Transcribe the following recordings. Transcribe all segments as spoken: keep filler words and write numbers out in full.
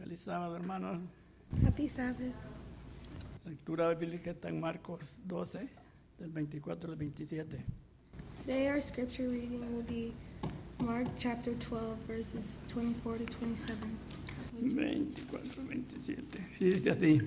Feliz sábado, hermanos. Happy Sabbath. La lectura bíblica está en Marcos doce, del veinticuatro al veintisiete. Today our scripture reading will be Mark chapter twelve, verses twenty-four to twenty-seven. veinticuatro al veintisiete. Y dice así.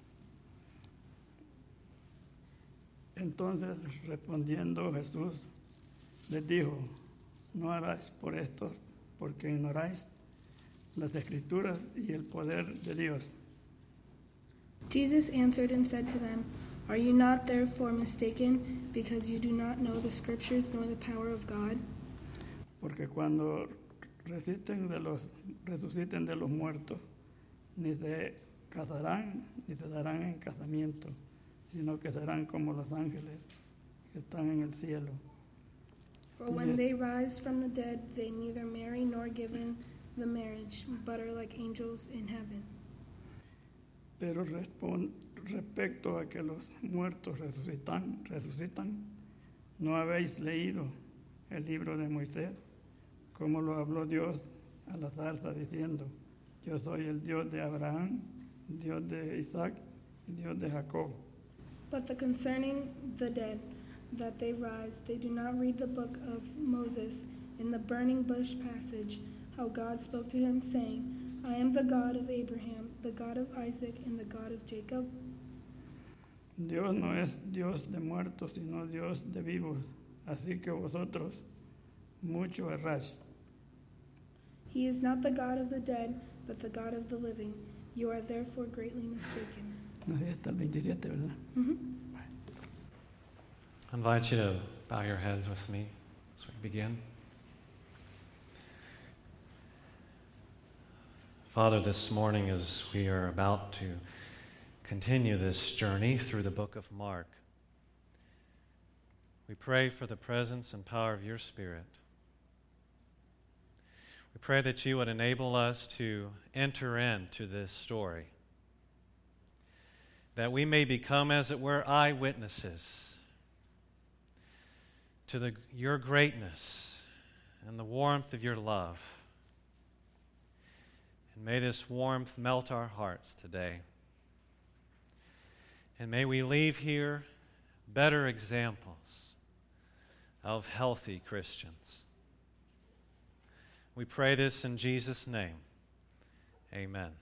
Entonces, respondiendo Jesús, les dijo, no haráis por estos, porque ignoráis las Escrituras y el poder de Dios. Jesus answered and said to them, Are you not therefore mistaken, because you do not know the scriptures nor the power of God? Porque cuando resuciten de los, resuciten de los muertos, ni se casarán, ni se darán en casamiento, sino que serán como los ángeles que están en el cielo. For when they rise from the dead, they neither marry nor give in the marriage, but are like angels in heaven. Pero respon- respecto a que los muertos resucitan, resucitan, ¿no habéis leído el libro de Moisés? Como lo habló Dios a la zarza diciendo, yo soy el Dios de Abraham, Dios de Isaac y Dios de Jacob. But the concerning the dead, that they rise, they do not read the book of Moses in the burning bush passage, how God spoke to him, saying, I am the God of Abraham, the God of Isaac, and the God of Jacob. Dios no es Dios de muertos, sino Dios de vivos. Así que vosotros mucho erráis. He is not the God of the dead, but the God of the living. You are therefore greatly mistaken. Ahí está el veintisiete, ¿verdad? Mm-hmm. I invite you to bow your heads with me as we begin. Father, this morning as we are about to continue this journey through the book of Mark, we pray for the presence and power of your Spirit. We pray that you would enable us to enter into this story, that we may become, as it were, eyewitnesses to the, your greatness and the warmth of your love. And may this warmth melt our hearts today. And may we leave here better examples of healthy Christians. We pray this in Jesus' name. Amen.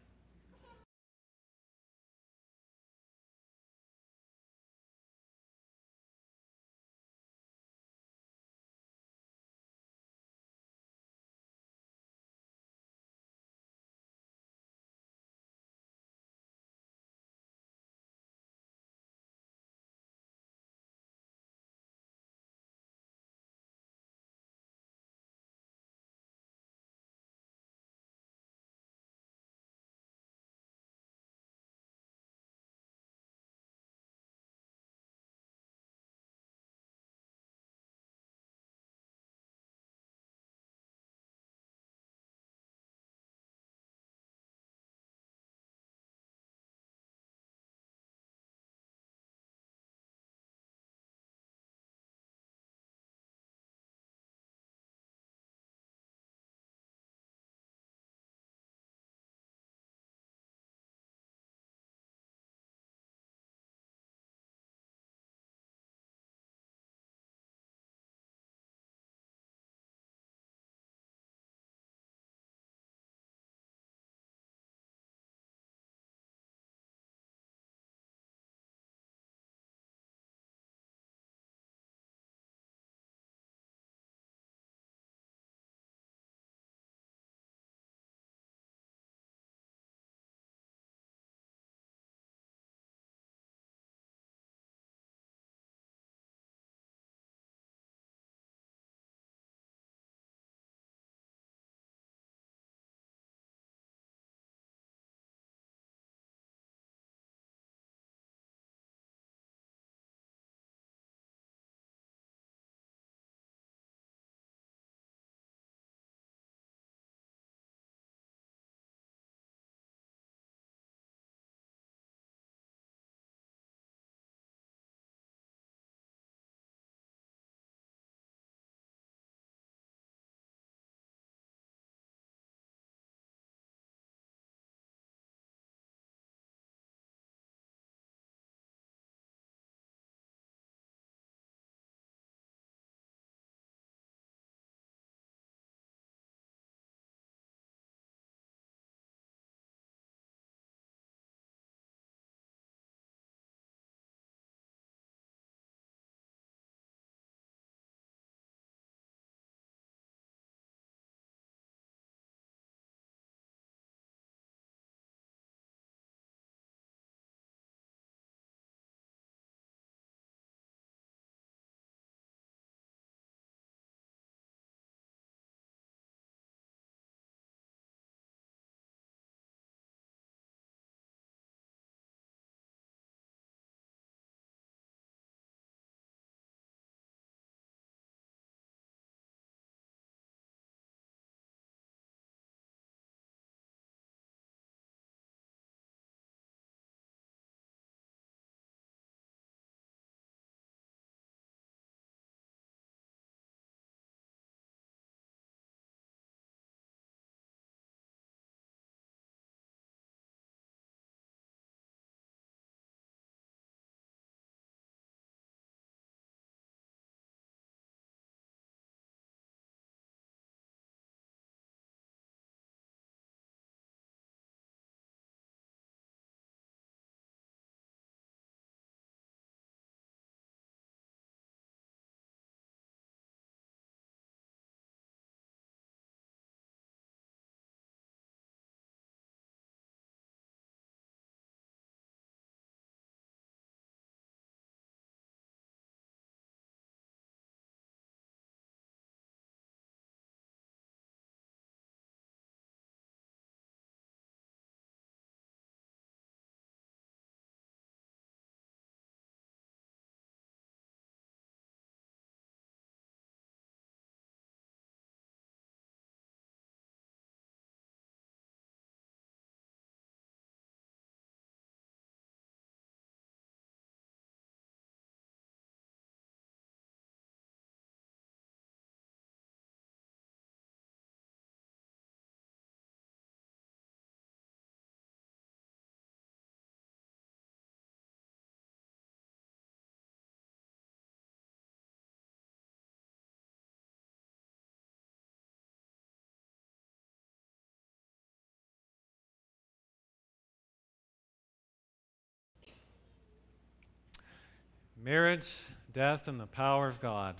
Marriage, death, and the power of God.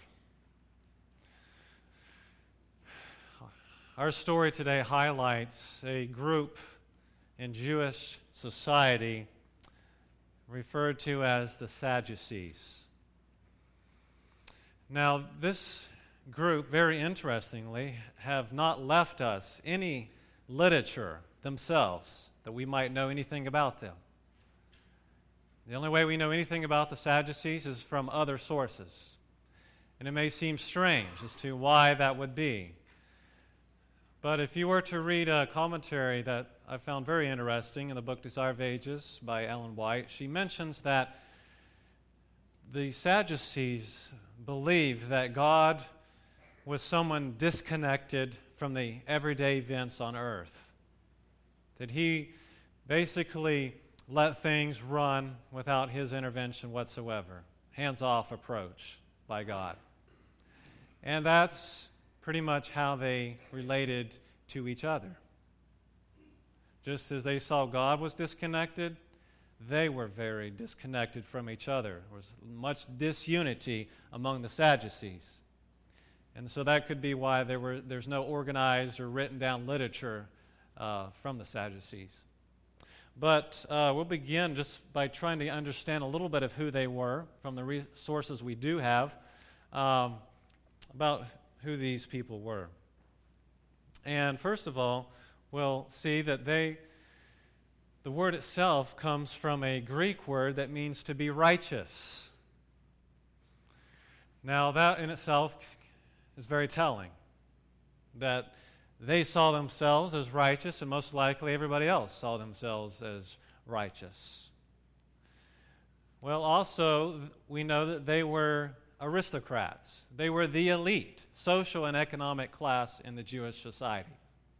Our story today highlights a group in Jewish society referred to as the Sadducees. Now, this group, very interestingly, have not left us any literature themselves that we might know anything about them. The only way we know anything about the Sadducees is from other sources. And it may seem strange as to why that would be. But if you were to read a commentary that I found very interesting in the book Desire of Ages by Ellen White, she mentions that the Sadducees believed that God was someone disconnected from the everyday events on earth. That he basically let things run without his intervention whatsoever. Hands-off approach by God. And that's pretty much how they related to each other. Just as they saw God was disconnected, they were very disconnected from each other. There was much disunity among the Sadducees. And so that could be why there were there's no organized or written down literature uh, from the Sadducees. But uh, we'll begin just by trying to understand a little bit of who they were from the resources we do have um, about who these people were. And first of all, we'll see that they, the word itself comes from a Greek word that means to be righteous. Now that in itself is very telling, that they saw themselves as righteous, and most likely everybody else saw themselves as righteous. Well, also, we know that they were aristocrats. They were the elite, social and economic class in the Jewish society.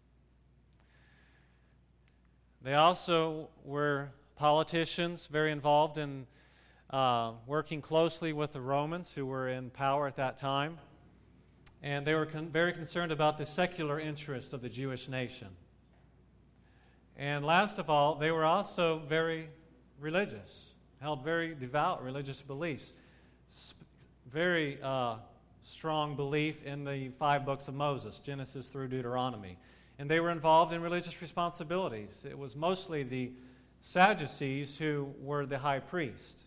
They also were politicians, very involved in uh, working closely with the Romans, who were in power at that time. And they were con- very concerned about the secular interest of the Jewish nation. And last of all, they were also very religious, held very devout religious beliefs, Sp- very uh, strong belief in the five books of Moses, Genesis through Deuteronomy. And they were involved in religious responsibilities. It was mostly the Sadducees who were the high priest.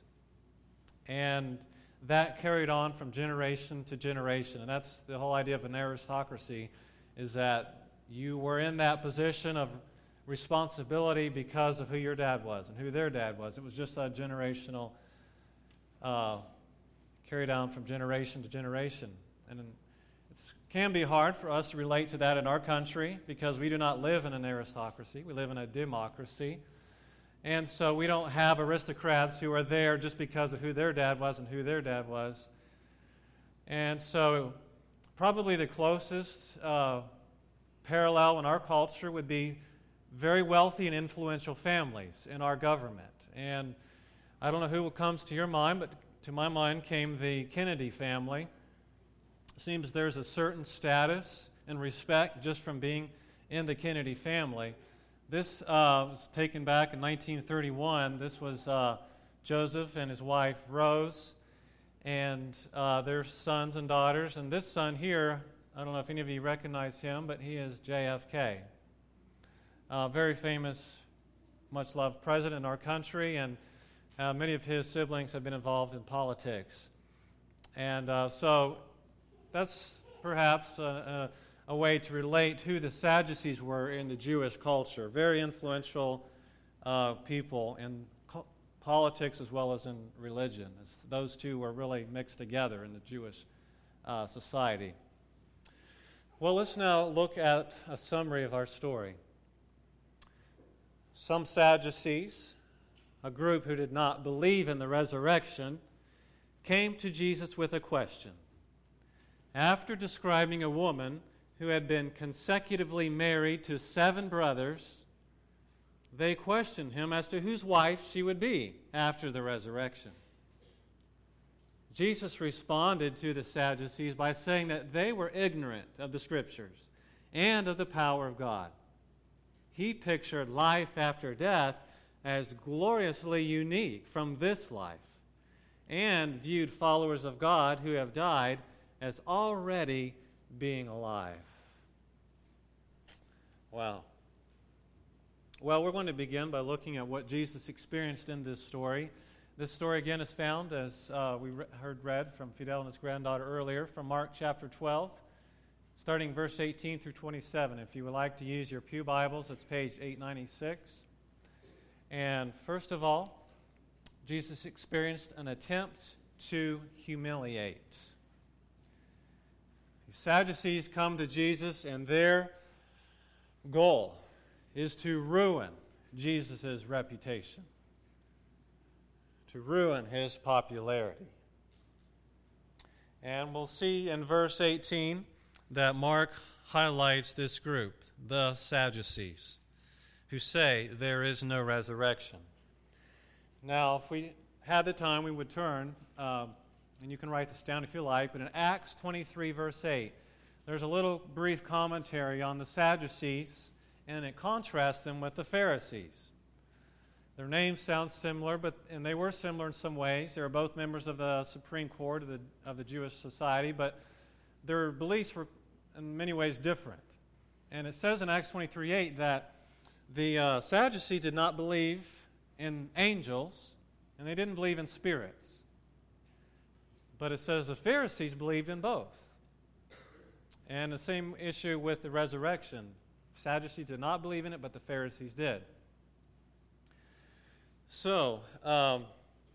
And that carried on from generation to generation. And that's the whole idea of an aristocracy, is that you were in that position of responsibility because of who your dad was and who their dad was. It was just a generational, uh, carried on from generation to generation. And it can be hard for us to relate to that in our country because we do not live in an aristocracy. We live in a democracy. And so we don't have aristocrats who are there just because of who their dad was and who their dad was. And so probably the closest uh, parallel in our culture would be very wealthy and influential families in our government. And I don't know who comes to your mind, but to my mind came the Kennedy family. It seems there's a certain status and respect just from being in the Kennedy family. This uh, was taken back in nineteen thirty-one. This was uh, Joseph and his wife Rose and uh, their sons and daughters. And this son here, I don't know if any of you recognize him, but he is J F K. Uh, very famous, much loved president in our country, and uh, many of his siblings have been involved in politics. And uh, so that's perhaps a, a, a way to relate who the Sadducees were in the Jewish culture. Very influential uh, people in co- politics as well as in religion. It's, those two were really mixed together in the Jewish uh, society. Well, let's now look at a summary of our story. Some Sadducees, a group who did not believe in the resurrection, came to Jesus with a question. After describing a woman who had been consecutively married to seven brothers, they questioned him as to whose wife she would be after the resurrection. Jesus responded to the Sadducees by saying that they were ignorant of the Scriptures and of the power of God. He pictured life after death as gloriously unique from this life, and viewed followers of God who have died as already being alive. Wow. Well, we're going to begin by looking at what Jesus experienced in this story. This story, again, is found, as uh, we re- heard read from Fidel and his granddaughter earlier, from Mark chapter twelve, starting verse eighteen through twenty-seven. If you would like to use your pew Bibles, it's page eight ninety-six. And first of all, Jesus experienced an attempt to humiliate. The Sadducees come to Jesus, and their goal is to ruin Jesus' reputation, to ruin his popularity. And we'll see in verse eighteen that Mark highlights this group, the Sadducees, who say there is no resurrection. Now, if we had the time, we would turn, um, and you can write this down if you like, but in Acts twenty-three, verse eight, there's a little brief commentary on the Sadducees, and it contrasts them with the Pharisees. Their names sound similar, but and they were similar in some ways. They were both members of the Supreme Court of the, of the Jewish society, but their beliefs were in many ways different. And it says in Acts twenty-three eight that the uh, Sadducees did not believe in angels, and they didn't believe in spirits. But it says the Pharisees believed in both. And the same issue with the resurrection. Sadducees did not believe in it, but the Pharisees did. So, um,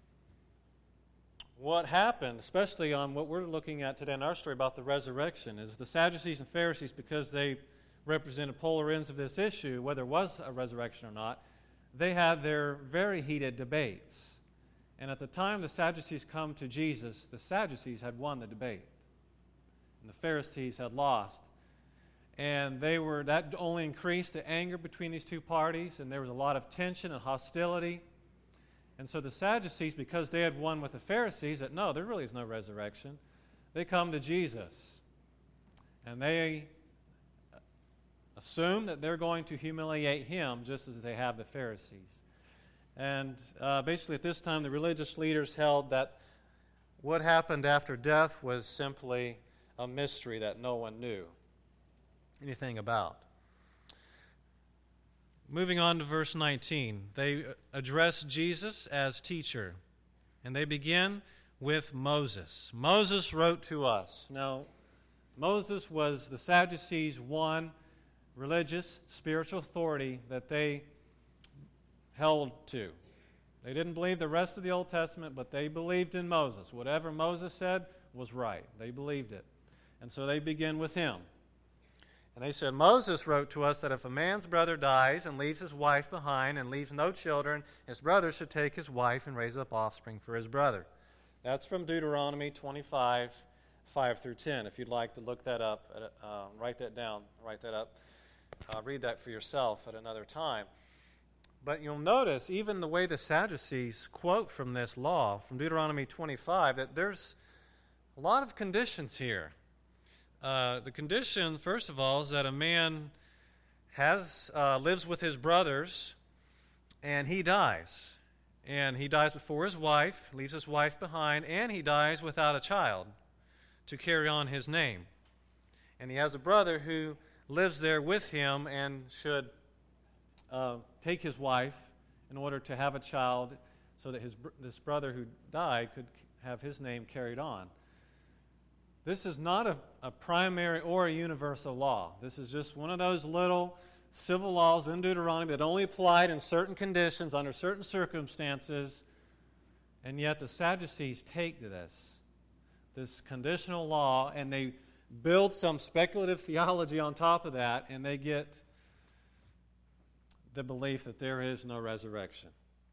what happened, especially on what we're looking at today in our story about the resurrection, is the Sadducees and Pharisees, because they represented polar ends of this issue, whether it was a resurrection or not, they had their very heated debates. And at the time the Sadducees come to Jesus, the Sadducees had won the debate, and the Pharisees had lost. And they were that only increased the anger between these two parties, and there was a lot of tension and hostility. And so the Sadducees, because they had won with the Pharisees, that no, there really is no resurrection, they come to Jesus. And they assume that they're going to humiliate him just as they have the Pharisees. And uh, basically at this time, the religious leaders held that what happened after death was simply a mystery that no one knew anything about. Moving on to verse nineteen, they address Jesus as teacher, and they begin with Moses. Moses wrote to us. Now, Moses was the Sadducees' one religious, spiritual authority that they held to. They didn't believe the rest of the Old Testament, but they believed in Moses. Whatever Moses said was right. They believed it. And so they begin with him. And they said, Moses wrote to us that if a man's brother dies and leaves his wife behind and leaves no children, his brother should take his wife and raise up offspring for his brother. That's from Deuteronomy twenty-five, five through ten. If you'd like to look that up, uh, write that down, write that up. Uh, read that for yourself at another time. But you'll notice, even the way the Sadducees quote from this law, from Deuteronomy twenty-five, that there's a lot of conditions here. Uh, the condition, first of all, is that a man has uh, lives with his brothers, and he dies. And he dies before his wife, leaves his wife behind, and he dies without a child to carry on his name. And he has a brother who lives there with him and should uh, take his wife in order to have a child so that his this brother who died could have his name carried on. This is not a, a primary or a universal law. This is just one of those little civil laws in Deuteronomy that only applied in certain conditions, under certain circumstances, and yet the Sadducees take to this, this conditional law, and they build some speculative theology on top of that, and they get the belief that there is no resurrection.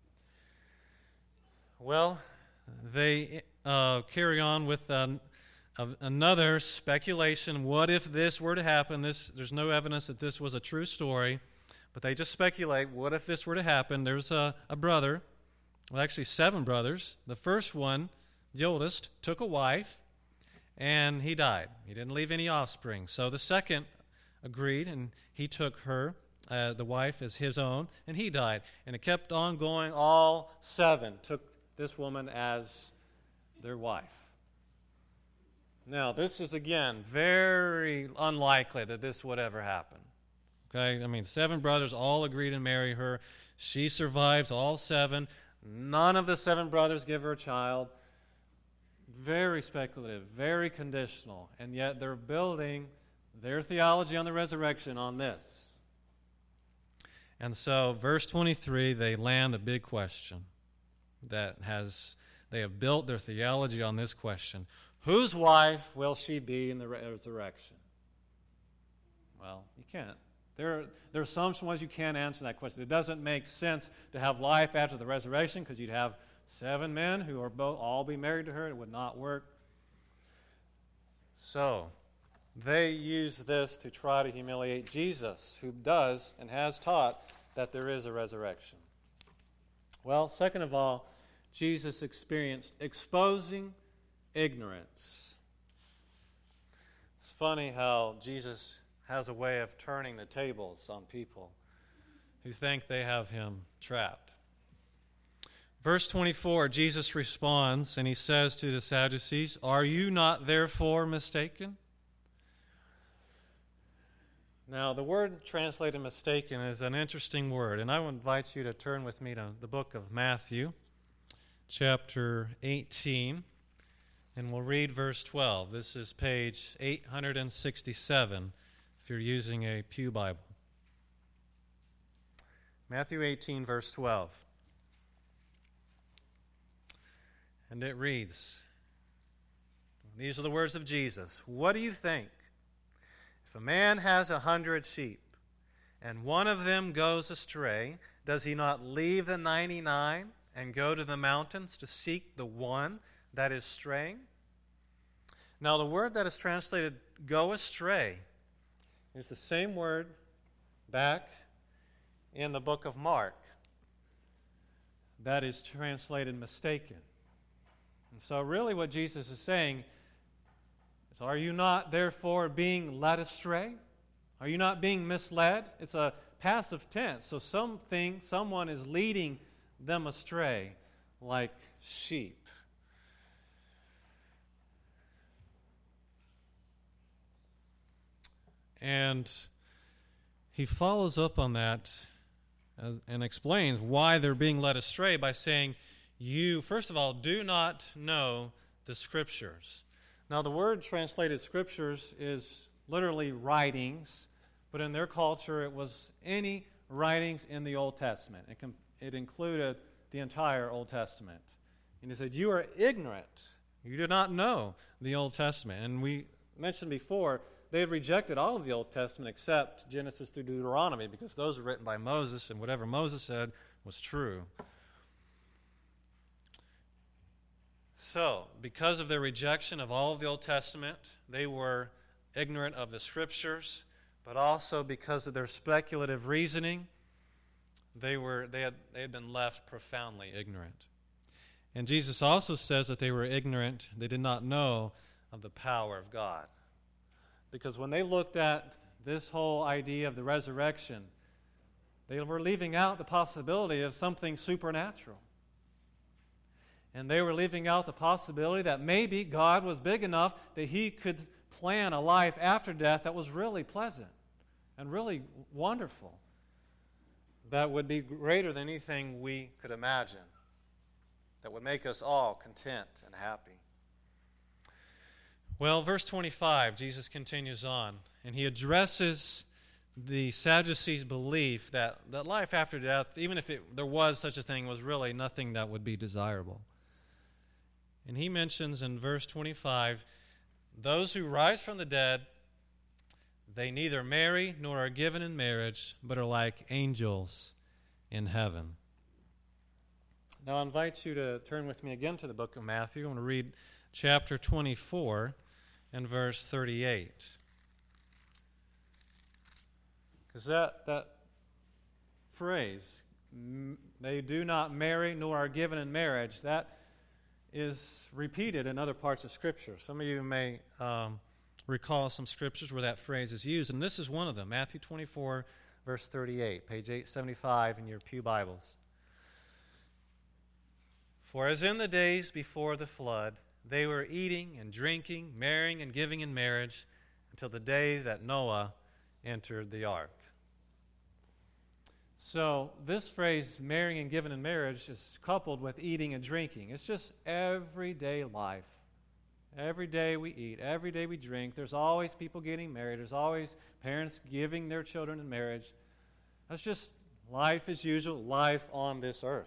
Well, they uh, carry on with um, Of another speculation. What if this were to happen? This, there's no evidence that this was a true story, but they just speculate, what if this were to happen? There's a, a brother, well, actually seven brothers. The first one, the oldest, took a wife, and he died. He didn't leave any offspring. So the second agreed, and he took her, uh, the wife, as his own, and he died. And it kept on going. All seven took this woman as their wife. Now, this is, again, very unlikely that this would ever happen. Okay? I mean, seven brothers all agree to marry her. She survives all seven. None of the seven brothers give her a child. Very speculative, very conditional. And yet they're building their theology on the resurrection on this. And so, verse twenty-three, they land a big question that has, they have built their theology on this question. Whose wife will she be in the resurrection? Well, you can't. There, there are some ways you can't answer that question. It doesn't make sense to have life after the resurrection because you'd have seven men who are both all be married to her. It would not work. So, they use this to try to humiliate Jesus, who does and has taught that there is a resurrection. Well, second of all, Jesus experienced exposing ignorance. It's funny how Jesus has a way of turning the tables on people who think they have him trapped. Verse twenty-four, Jesus responds and he says to the Sadducees, "Are you not therefore mistaken?" Now, the word translated mistaken is an interesting word, and I would invite you to turn with me to the book of Matthew, chapter eighteen. And we'll read verse twelve. This is page eight hundred sixty-seven if you're using a Pew Bible. Matthew eighteen, verse twelve. And it reads, these are the words of Jesus. "What do you think? If a man has a hundred sheep, and one of them goes astray, does he not leave the ninety-nine and go to the mountains to seek the one that is straying?" Now, the word that is translated "go astray" is the same word back in the book of Mark that is translated "mistaken." And so really what Jesus is saying is, are you not therefore being led astray? Are you not being misled? It's a passive tense, so something, someone is leading them astray like sheep. And he follows up on that as, and explains why they're being led astray by saying, you, first of all, do not know the Scriptures. Now, the word translated Scriptures is literally writings, but in their culture it was any writings in the Old Testament. It, com- it included the entire Old Testament. And he said, you are ignorant. You do not know the Old Testament. And we mentioned before, they had rejected all of the Old Testament except Genesis through Deuteronomy because those were written by Moses, and whatever Moses said was true. So, because of their rejection of all of the Old Testament, they were ignorant of the Scriptures, but also because of their speculative reasoning, they were they had they had been left profoundly ignorant. And Jesus also says that they were ignorant, they did not know of the power of God. Because when they looked at this whole idea of the resurrection, they were leaving out the possibility of something supernatural. And they were leaving out the possibility that maybe God was big enough that he could plan a life after death that was really pleasant and really wonderful, that would be greater than anything we could imagine, that would make us all content and happy. Well, verse twenty-five, Jesus continues on, and he addresses the Sadducees' belief that, that life after death, even if it, there was such a thing, was really nothing that would be desirable. And he mentions in verse twenty-five, those who rise from the dead, they neither marry nor are given in marriage, but are like angels in heaven. Now I invite you to turn with me again to the book of Matthew. I want to read chapter twenty-four and verse thirty-eight. Because that, that phrase, they do not marry nor are given in marriage, that is repeated in other parts of Scripture. Some of you may um, recall some scriptures where that phrase is used, and this is one of them, Matthew twenty-four, verse thirty-eight, page eight seventy-five in your Pew Bibles. For as in the days before the flood, they were eating and drinking, marrying and giving in marriage, until the day that Noah entered the ark. So this phrase, marrying and giving in marriage, is coupled with eating and drinking. It's just everyday life. Every day we eat, every day we drink. There's always people getting married. There's always parents giving their children in marriage. That's just life as usual, life on this earth.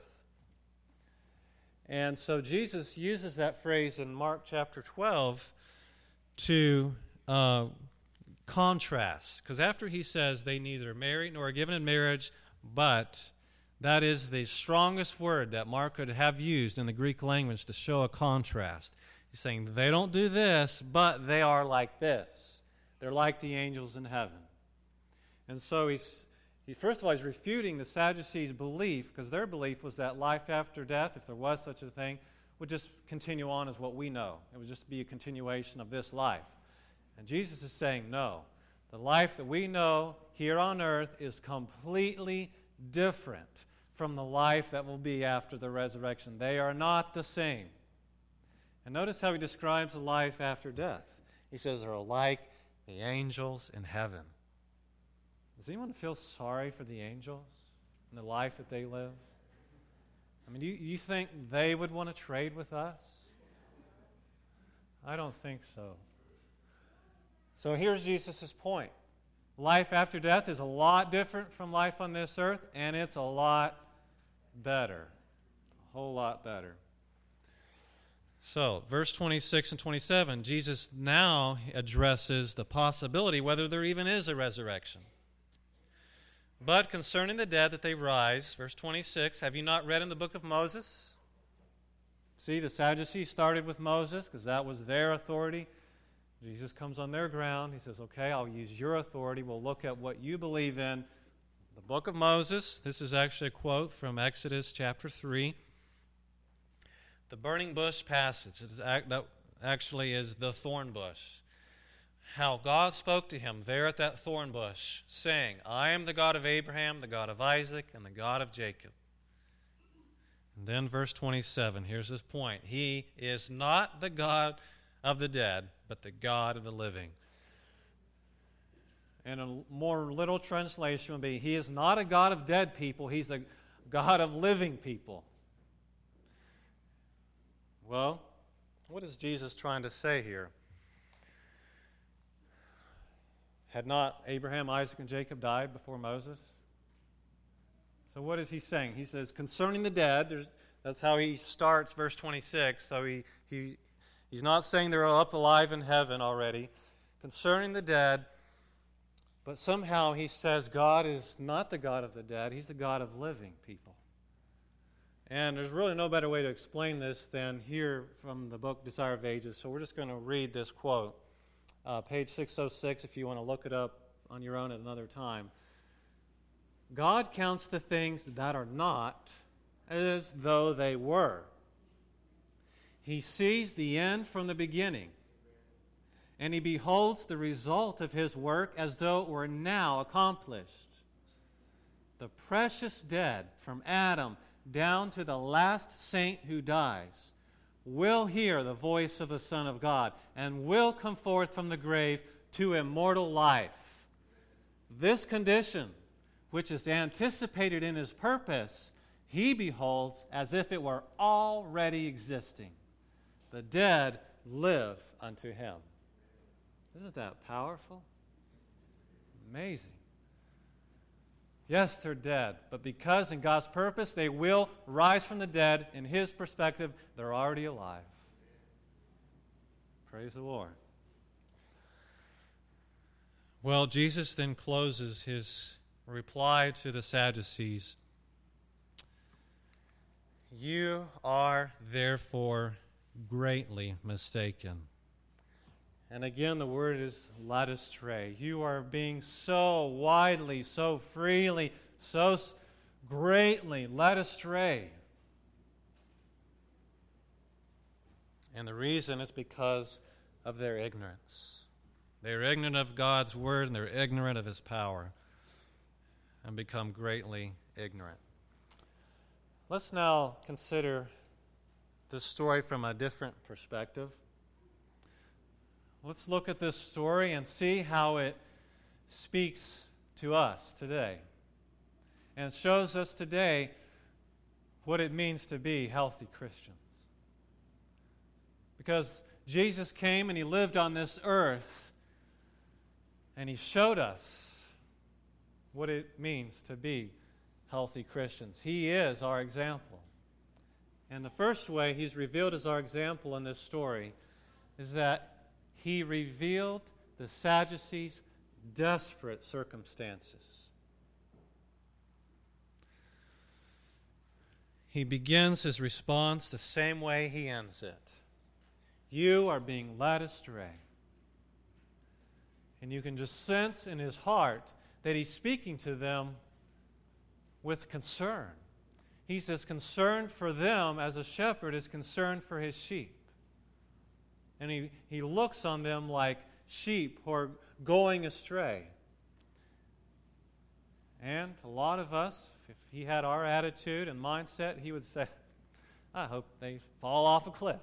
And so Jesus uses that phrase in Mark chapter twelve to uh, contrast. Because after he says they neither marry nor are given in marriage, but that is the strongest word that Mark could have used in the Greek language to show a contrast. He's saying they don't do this, but they are like this. They're like the angels in heaven. And so he's, he first of all, he's refuting the Sadducees' belief, because their belief was that life after death, if there was such a thing, would just continue on as what we know. It would just be a continuation of this life. And Jesus is saying, no. The life that we know here on earth is completely different from the life that will be after the resurrection. They are not the same. And notice how he describes a life after death. He says they're like the angels in heaven. Does anyone feel sorry for the angels and the life that they live? I mean, do you, you think they would want to trade with us? I don't think so. So here's Jesus' point. Life after death is a lot different from life on this earth, and it's a lot better. A whole lot better. So, verse twenty-six and twenty-seven, Jesus now addresses the possibility whether there even is a resurrection. But concerning the dead that they rise, verse twenty-six, have you not read in the book of Moses? See, the Sadducees started with Moses because that was their authority. Jesus comes on their ground. He says, okay, I'll use your authority. We'll look at what you believe in. The book of Moses, this is actually a quote from Exodus chapter three. The burning bush passage, that actually is the thorn bush. How God spoke to him there at that thorn bush, saying, I am the God of Abraham, the God of Isaac, and the God of Jacob. And then verse twenty-seven, here's his point. He is not the God of the dead, but the God of the living. And a more literal translation would be, he is not a God of dead people, he's a God of living people. Well, what is Jesus trying to say here? Had not Abraham, Isaac, and Jacob died before Moses? So what is he saying? He says, concerning the dead, there's, that's how he starts verse twenty-six. So he, he he's not saying they're up alive in heaven already. Concerning the dead, but somehow he says God is not the God of the dead. He's the God of living people. And there's really no better way to explain this than here from the book Desire of Ages. So we're just going to read this quote. Uh, page six oh six, if you want to look it up on your own at another time. God counts the things that are not as though they were. He sees the end from the beginning, and he beholds the result of his work as though it were now accomplished. The precious dead, from Adam down to the last saint who dies, will hear the voice of the Son of God and will come forth from the grave to immortal life. This condition, which is anticipated in his purpose, he beholds as if it were already existing. The dead live unto him. Isn't that powerful? Amazing. Yes, they're dead, but because in God's purpose they will rise from the dead, in his perspective, they're already alive. Praise the Lord. Well, Jesus then closes his reply to the Sadducees. You are therefore greatly mistaken. And again, the word is led astray. You are being so widely, so freely, so greatly led astray. And the reason is because of their ignorance. They're ignorant of God's word, and they're ignorant of his power, and become greatly ignorant. Let's now consider this story from a different perspective. Let's look at this story and see how it speaks to us today. And it shows us today what it means to be healthy Christians. Because Jesus came and he lived on this earth, and he showed us what it means to be healthy Christians. He is our example. And the first way he's revealed as our example in this story is that he revealed the Sadducees' desperate circumstances. He begins his response the same way he ends it. You are being led astray. And you can just sense in his heart that he's speaking to them with concern. He's as concerned for them as a shepherd is concerned for his sheep. And he, he looks on them like sheep who are going astray. And a lot of us, if he had our attitude and mindset, he would say, I hope they fall off a cliff.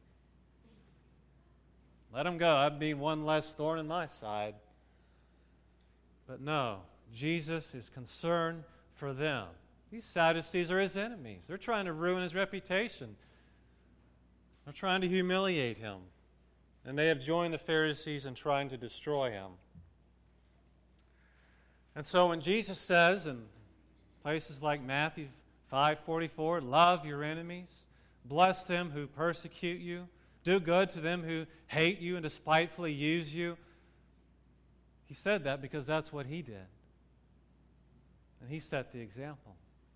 Let them go. That'd be one less thorn in my side. But no, Jesus is concerned for them. These Sadducees are his enemies. They're trying to ruin his reputation. They're trying to humiliate him. And they have joined the Pharisees in trying to destroy him. And so when Jesus says in places like Matthew five forty-four, love your enemies, bless them who persecute you, do good to them who hate you and despitefully use you, he said that because that's what he did. And he set the example.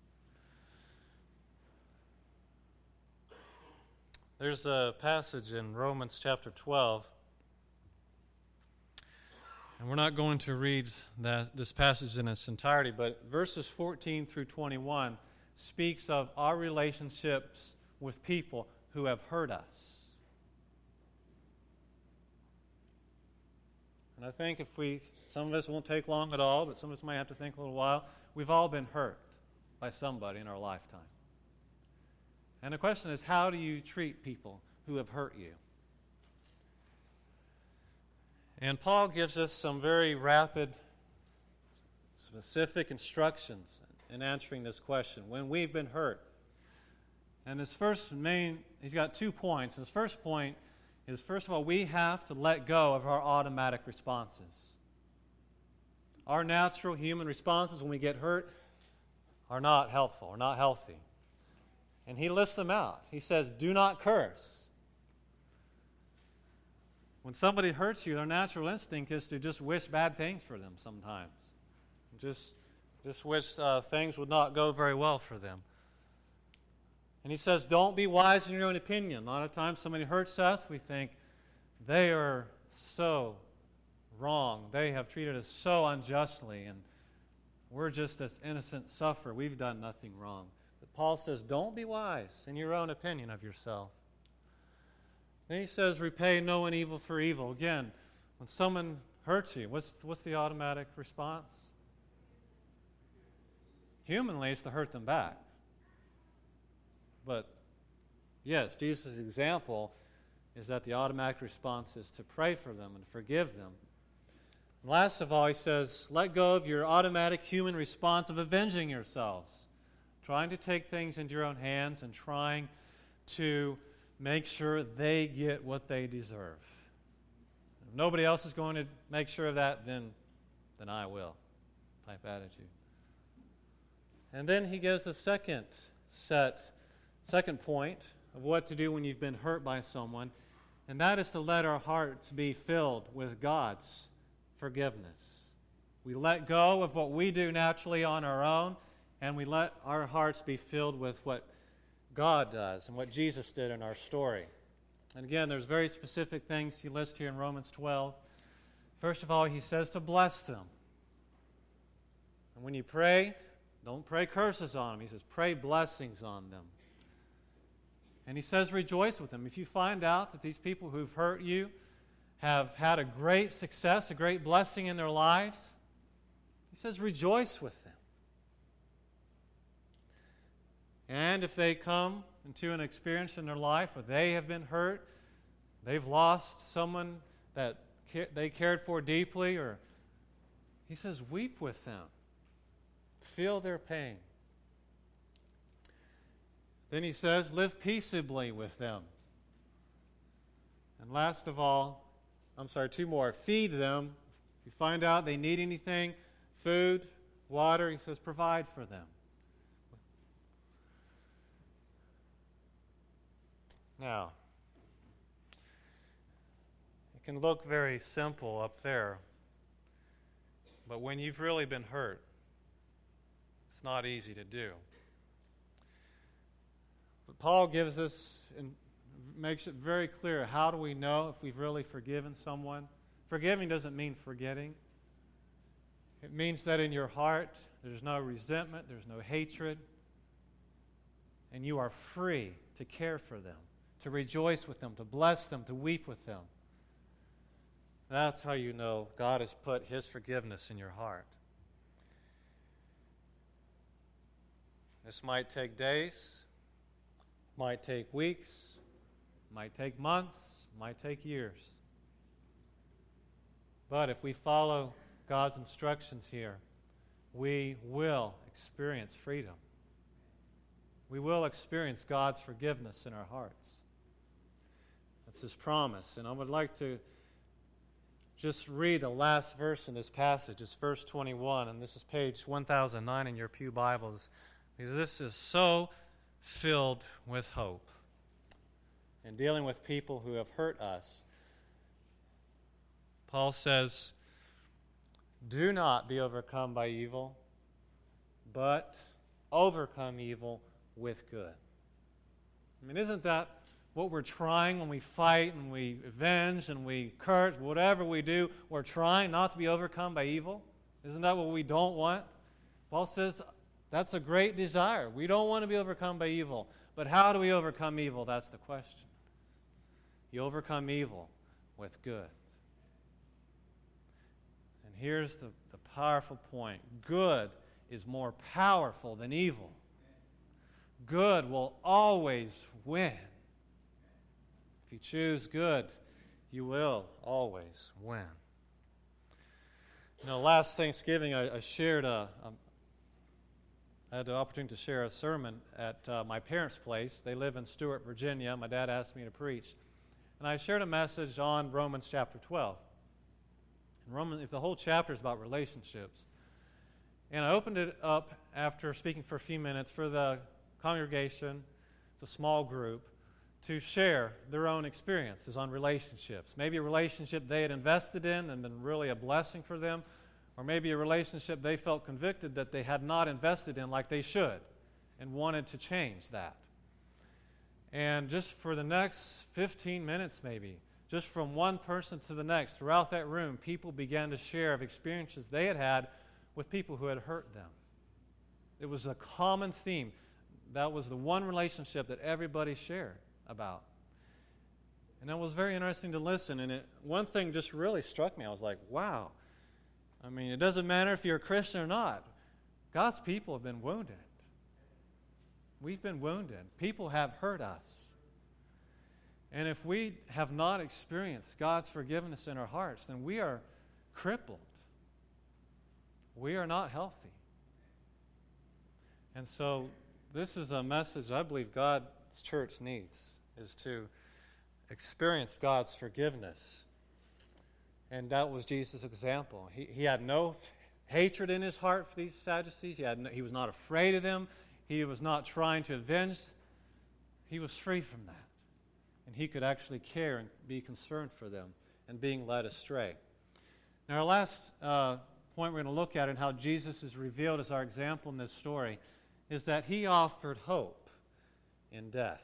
There's a passage in Romans chapter twelve, and we're not going to read that, this passage in its entirety, but verses fourteen through twenty-one speaks of our relationships with people who have hurt us. And I think if we, some of us won't take long at all, but some of us might have to think a little while, we've all been hurt by somebody in our lifetime. And the question is, how do you treat people who have hurt you? And Paul gives us some very rapid, specific instructions in answering this question. When we've been hurt. And his first main, he's got two points. His first point is, first of all, we have to let go of our automatic responses. Our natural human responses when we get hurt are not helpful, are not healthy. And he lists them out. He says, do not curse. When somebody hurts you, their natural instinct is to just wish bad things for them sometimes. Just, just wish uh, things would not go very well for them. And he says, don't be wise in your own opinion. A lot of times somebody hurts us, we think, they are so wrong. They have treated us so unjustly, and we're just this innocent sufferer. We've done nothing wrong. But Paul says, don't be wise in your own opinion of yourself. Then he says, repay no one evil for evil. Again, when someone hurts you, what's, what's the automatic response? Humanly, it's to hurt them back. But, yes, Jesus' example is that the automatic response is to pray for them and forgive them. And last of all, he says, let go of your automatic human response of avenging yourselves, trying to take things into your own hands and trying to make sure they get what they deserve. If nobody else is going to make sure of that, then, then I will, type attitude. And then he gives a second set, second point of what to do when you've been hurt by someone, and that is to let our hearts be filled with God's forgiveness. We let go of what we do naturally on our own, and we let our hearts be filled with what God does and what Jesus did in our story. And again, there's very specific things he lists here in Romans twelve. First of all, he says to bless them. And when you pray, don't pray curses on them. He says, pray blessings on them. And he says, rejoice with them. If you find out that these people who've hurt you have had a great success, a great blessing in their lives, he says, rejoice with them. And if they come into an experience in their life where they have been hurt, they've lost someone that they cared for deeply, or he says, weep with them. Feel their pain. Then he says, live peaceably with them. And last of all, I'm sorry, two more. Feed them. If you find out they need anything, food, water, he says, provide for them. Now, it can look very simple up there, but when you've really been hurt, it's not easy to do. But Paul gives us and makes it very clear, how do we know if we've really forgiven someone? Forgiving doesn't mean forgetting. It means that in your heart there's no resentment, there's no hatred, and you are free to care for them, to rejoice with them, to bless them, to weep with them. That's how you know God has put His forgiveness in your heart. This might take days, might take weeks, might take months, might take years. But if we follow God's instructions here, we will experience freedom. We will experience God's forgiveness in our hearts. That's His promise. And I would like to just read the last verse in this passage. It's verse twenty-one, and this is page one thousand nine in your pew Bibles, because this is so filled with hope. In dealing with people who have hurt us, Paul says, do not be overcome by evil, but overcome evil with good. I mean, isn't that what we're trying when we fight and we avenge and we curse, whatever we do, we're trying not to be overcome by evil? Isn't that what we don't want? Paul says that's a great desire. We don't want to be overcome by evil. But how do we overcome evil? That's the question. You overcome evil with good. And here's the, the powerful point. Good is more powerful than evil. Good will always win. If you choose good, you will always win. You know, last Thanksgiving, I, I shared a, a I had the opportunity to share a sermon at uh, my parents' place. They live in Stewart, Virginia. My dad asked me to preach. And I shared a message on Romans chapter twelve. And Romans, if the whole chapter is about relationships. And I opened it up after speaking for a few minutes for the congregation, it's a small group, to share their own experiences on relationships. Maybe a relationship they had invested in and been really a blessing for them, or maybe a relationship they felt convicted that they had not invested in like they should and wanted to change that. And just for the next fifteen minutes maybe, just from one person to the next, throughout that room, people began to share of experiences they had had with people who had hurt them. It was a common theme. That was the one relationship that everybody shared about. And it was very interesting to listen. And it, one thing just really struck me. I was like, wow. I mean, it doesn't matter if you're a Christian or not. God's people have been wounded. We've been wounded. People have hurt us. And if we have not experienced God's forgiveness in our hearts, then we are crippled. We are not healthy. And so this is a message I believe God's church needs, is to experience God's forgiveness. And that was Jesus' example. He, he had no f- hatred in his heart for these Sadducees. He, had no, he was not afraid of them. He was not trying to avenge. He was free from that. And he could actually care and be concerned for them and being led astray. Now, our last uh, point we're going to look at and how Jesus is revealed as our example in this story is that he offered hope in death.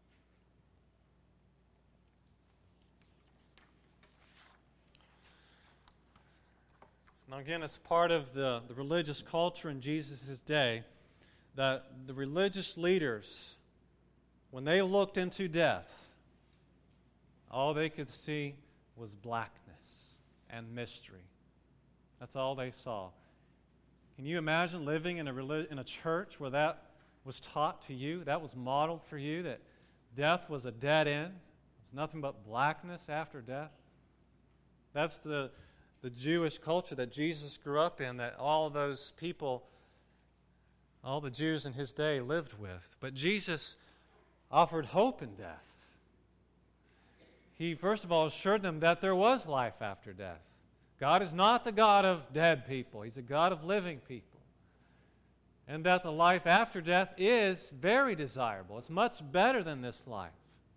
Now again, it's part of the, the religious culture in Jesus' day that the religious leaders, when they looked into death, all they could see was blackness and mystery. That's all they saw. Can you imagine living in a relig- in a church where that was taught to you, that was modeled for you, that death was a dead end. There's nothing but blackness after death. That's the, the Jewish culture that Jesus grew up in, that all those people, all the Jews in his day lived with. But Jesus offered hope in death. He, first of all, assured them that there was life after death. God is not the God of dead people. He's a God of living people. And that the life after death is very desirable. It's much better than this life.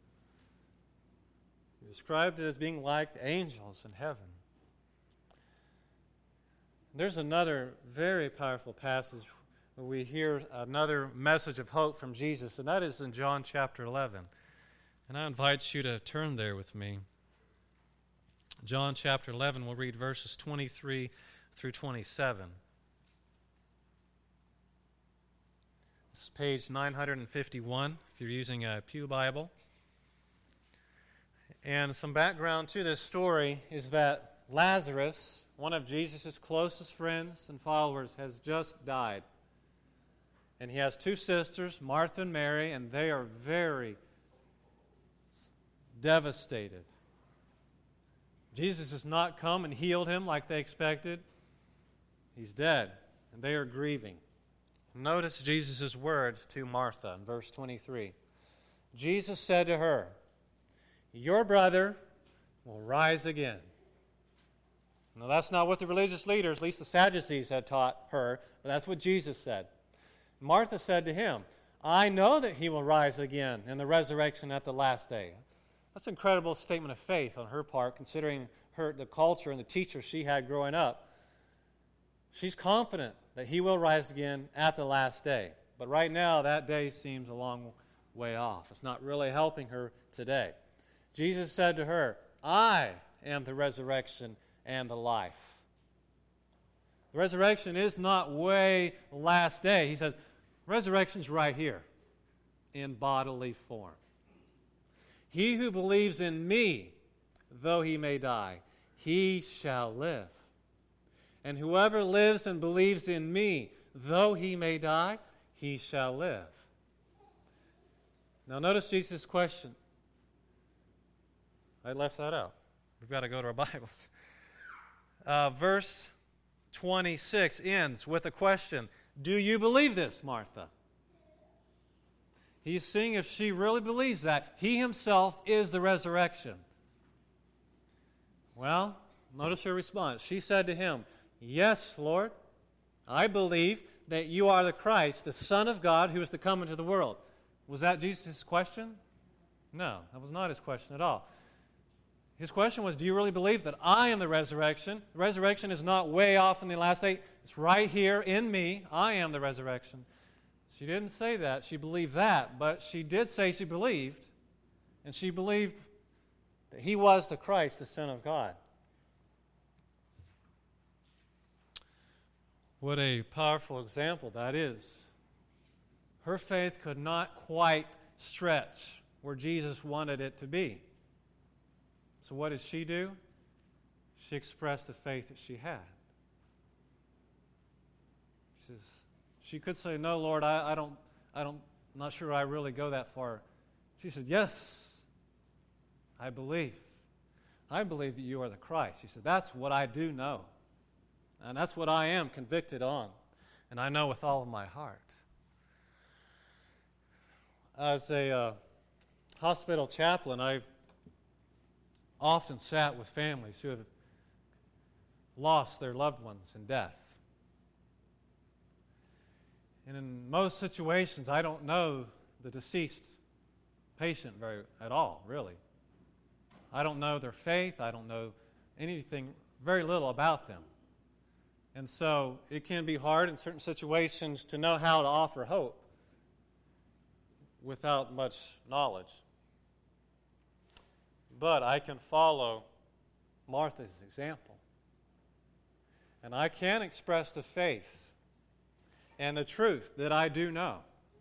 He described it as being like angels in heaven. There's another very powerful passage where we hear another message of hope from Jesus, and that is in John chapter eleven. And I invite you to turn there with me. John chapter eleven, we'll read verses twenty-three through twenty-seven. This is page nine fifty-one if you're using a Pew Bible. And some background to this story is that Lazarus, one of Jesus' closest friends and followers, has just died. And he has two sisters, Martha and Mary, and they are very devastated. Jesus has not come and healed him like they expected. He's dead, and they are grieving. Notice Jesus' words to Martha in verse twenty-three. Jesus said to her, "Your brother will rise again." Now, that's not what the religious leaders, at least the Sadducees, had taught her, but that's what Jesus said. Martha said to him, "I know that he will rise again in the resurrection at the last day." That's an incredible statement of faith on her part, considering her the culture and the teachers she had growing up. She's confident that he will rise again at the last day. But right now, that day seems a long way off. It's not really helping her today. Jesus said to her, "I am the resurrection and the life." The resurrection is not way last day. He says, resurrection's right here in bodily form. He who believes in me, though he may die, he shall live. And whoever lives and believes in me, though he may die, he shall live. Now notice Jesus' question. I left that out. We've got to go to our Bibles. Uh, verse twenty-six ends with a question. Do you believe this, Martha? He's seeing if she really believes that. He himself is the resurrection. Well, notice her response. She said to him, "Yes, Lord, I believe that you are the Christ, the Son of God, who is to come into the world." Was that Jesus' question? No, that was not his question at all. His question was, do you really believe that I am the resurrection? The resurrection is not way off in the last day. It's right here in me. I am the resurrection. She didn't say that. She believed that, but she did say she believed, and she believed that he was the Christ, the Son of God. What a powerful example that is. Her faith could not quite stretch where Jesus wanted it to be. So what did she do? She expressed the faith that she had. She says, she could say, "No, Lord, I, I don't, I don't, I'm not sure I really go that far." She said, "Yes, I believe. I believe that you are the Christ." She said, "That's what I do know. And that's what I am convicted on. And I know with all of my heart." As a uh, hospital chaplain, I've often sat with families who have lost their loved ones in death. And in most situations, I don't know the deceased patient very at all, really. I don't know their faith. I don't know anything, very little about them. And so it can be hard in certain situations to know how to offer hope without much knowledge. But I can follow Martha's example. And I can express the faith and the truth that I do know.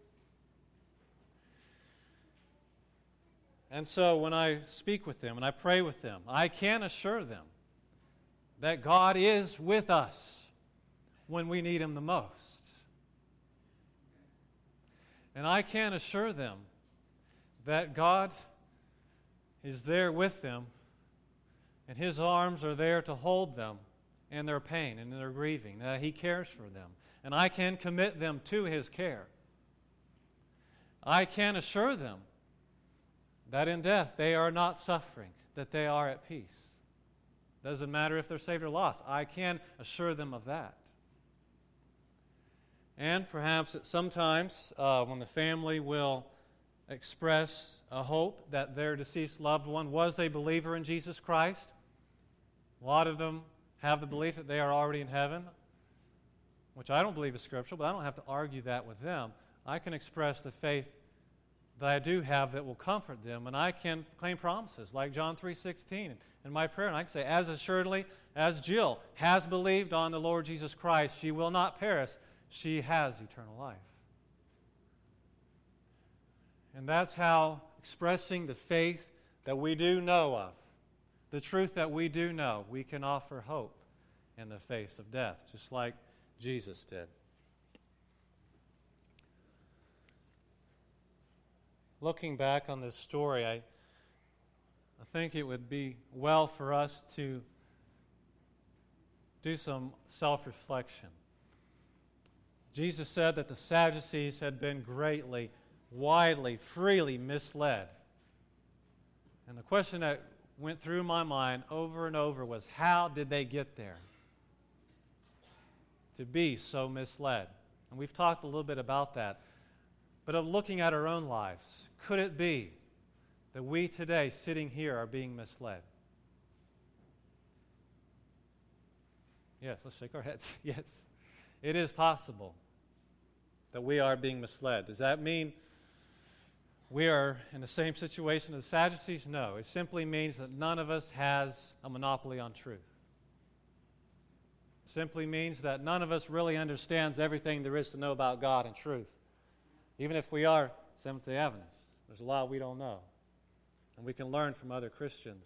And so when I speak with them and I pray with them, I can assure them that God is with us when we need Him the most. And I can assure them that God is there with them, and His arms are there to hold them in their pain and in their grieving, that He cares for them. And I can commit them to His care. I can assure them that in death they are not suffering, that they are at peace. Doesn't matter if they're saved or lost. I can assure them of that. And perhaps at sometimes uh, when the family will express a hope that their deceased loved one was a believer in Jesus Christ, a lot of them have the belief that they are already in heaven, which I don't believe is scriptural, but I don't have to argue that with them. I can express the faith that I do have that will comfort them, and I can claim promises like John three sixteen in my prayer, and I can say, as assuredly as Jill has believed on the Lord Jesus Christ, she will not perish, she has eternal life. And that's how expressing the faith that we do know of, the truth that we do know, we can offer hope in the face of death, just like Jesus did. Looking back on this story, I, I think it would be well for us to do some self-reflection. Jesus said that the Sadducees had been greatly, widely, freely misled. And the question that went through my mind over and over was, how did they get there to be so misled? And we've talked a little bit about that. But of looking at our own lives, could it be that we today sitting here are being misled? Yes, let's shake our heads. Yes, it is possible that we are being misled. Does that mean we are in the same situation as the Sadducees? No. It simply means that none of us has a monopoly on truth. It simply means that none of us really understands everything there is to know about God and truth. Even if we are Seventh-day Adventists, there's a lot we don't know. And we can learn from other Christians.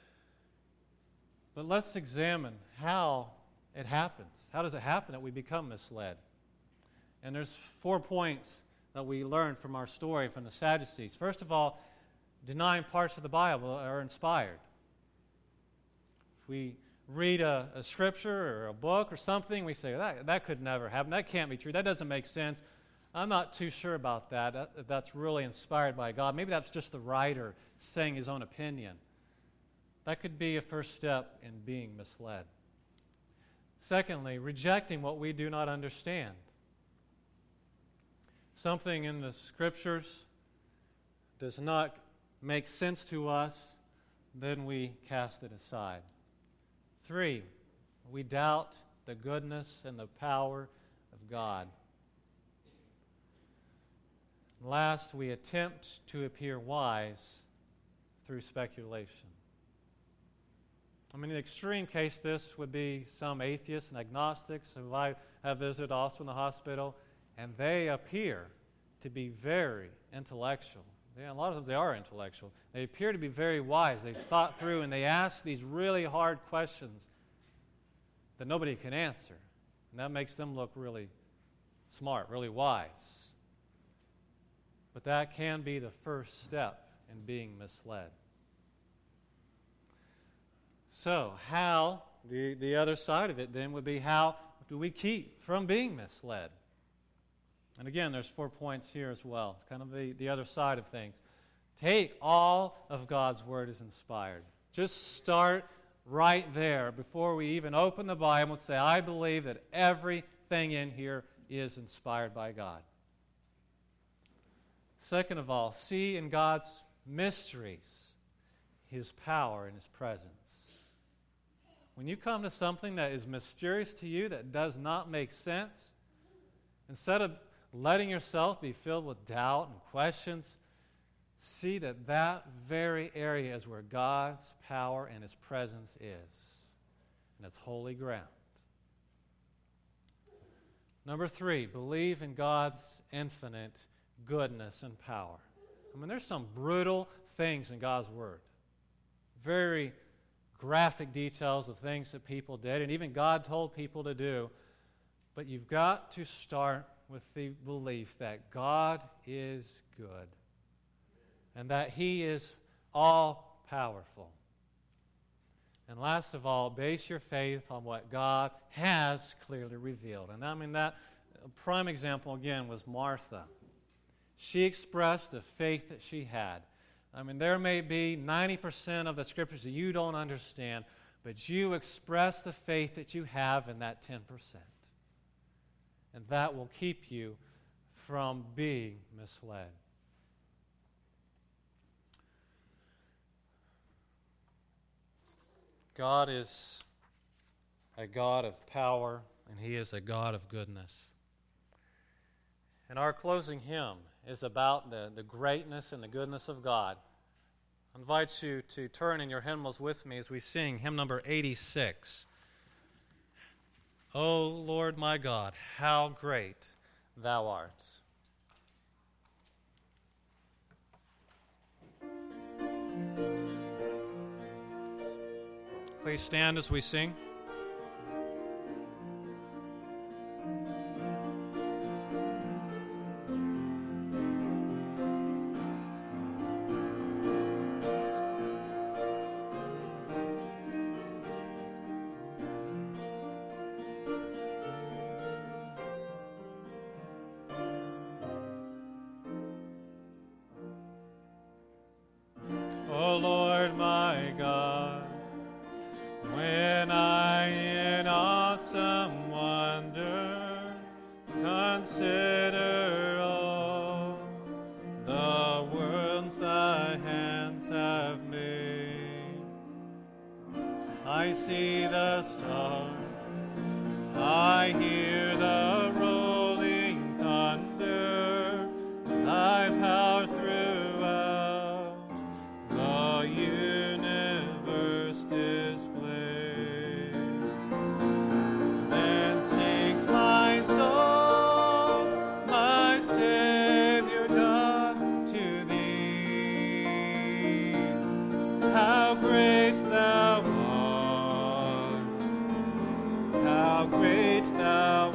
But let's examine how it happens. How does it happen that we become misled? And there's four points that we learn from our story from the Sadducees. First of all, denying parts of the Bible are inspired. If we read a, a scripture or a book or something, we say, that, that could never happen. That can't be true. That doesn't make sense. I'm not too sure about that, that, that's really inspired by God. Maybe that's just the writer saying his own opinion. That could be a first step in being misled. Secondly, rejecting what we do not understand. Something in the Scriptures does not make sense to us, then we cast it aside. Three, we doubt the goodness and the power of God. Last, we attempt to appear wise through speculation. I mean, in the extreme case, this would be some atheists and agnostics who I have visited also in the hospital, and they appear to be very intellectual. Yeah, a lot of them, they are intellectual. They appear to be very wise. They've thought through, and they ask these really hard questions that nobody can answer. And that makes them look really smart, really wise. But that can be the first step in being misled. So how, the, the other side of it then would be, how do we keep from being misled? And again, there's four points here as well. It's kind of the, the other side of things. Take all of God's Word as inspired. Just start right there before we even open the Bible and say, I believe that everything in here is inspired by God. Second of all, see in God's mysteries His power and His presence. When you come to something that is mysterious to you, that does not make sense, instead of letting yourself be filled with doubt and questions, see that that very area is where God's power and His presence is. And it's holy ground. Number three, believe in God's infinite goodness and power. I mean, there's some brutal things in God's Word. Very graphic details of things that people did, and even God told people to do. But you've got to start with the belief that God is good and that He is all-powerful. And last of all, base your faith on what God has clearly revealed. And I mean, that a prime example, again, was Martha. She expressed the faith that she had. I mean, there may be ninety percent of the Scriptures that you don't understand, but you express the faith that you have in that ten percent. And that will keep you from being misled. God is a God of power, and He is a God of goodness. And our closing hymn is about the, the greatness and the goodness of God. I invite you to turn in your hymnals with me as we sing hymn number eighty-six. O Lord my God, how great Thou art. Please stand as we sing. O Lord my God, when I in awesome wonder consider all the worlds Thy hands have made, I see the stars, I hear the rolling thunder, Thy power throughout the universe display. Then sings my soul, my Savior God, to Thee. How great Thou art, how great Thou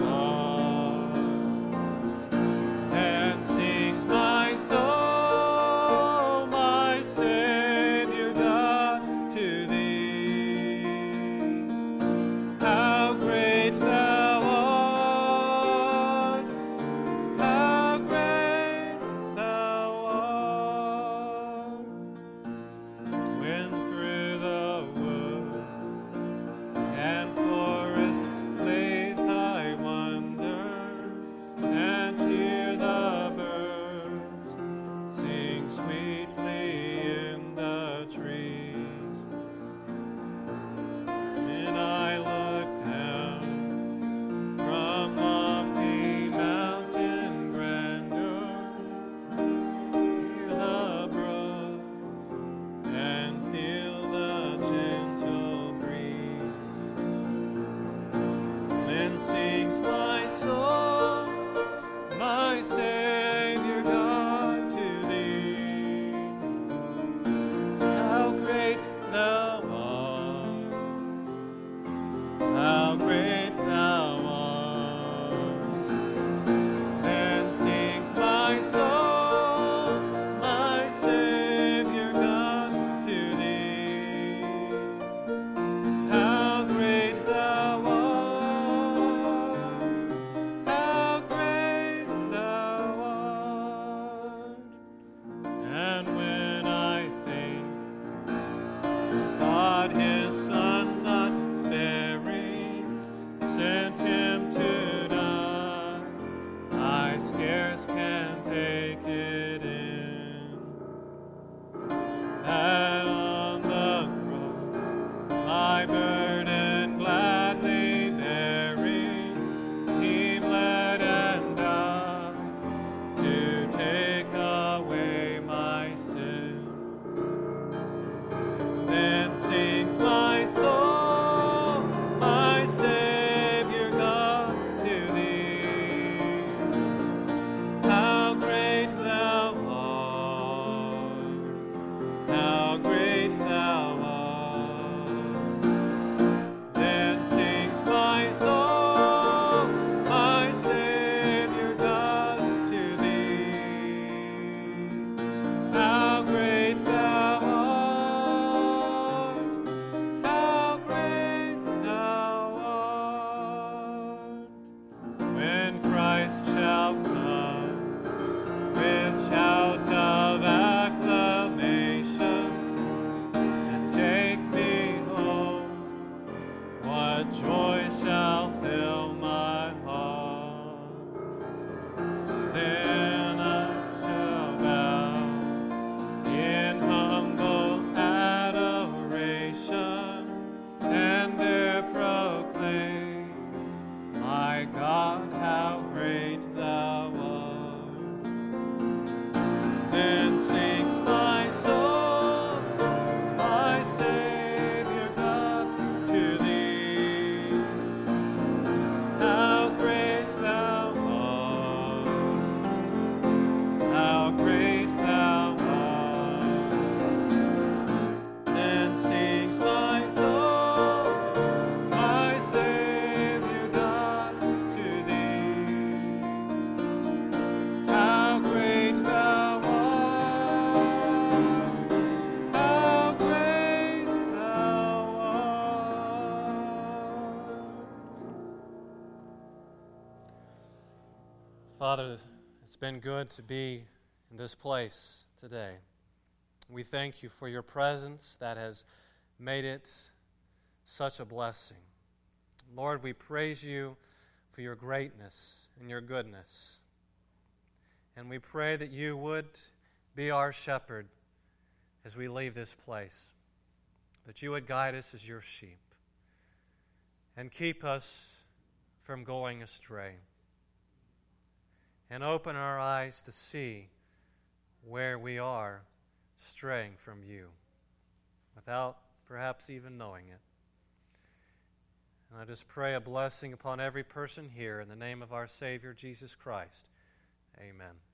Father, it's been good to be in this place today. We thank you for your presence that has made it such a blessing. Lord, we praise you for your greatness and your goodness. And we pray that you would be our shepherd as we leave this place, that you would guide us as your sheep and keep us from going astray, and open our eyes to see where we are straying from you without perhaps even knowing it. And I just pray a blessing upon every person here in the name of our Savior, Jesus Christ. Amen.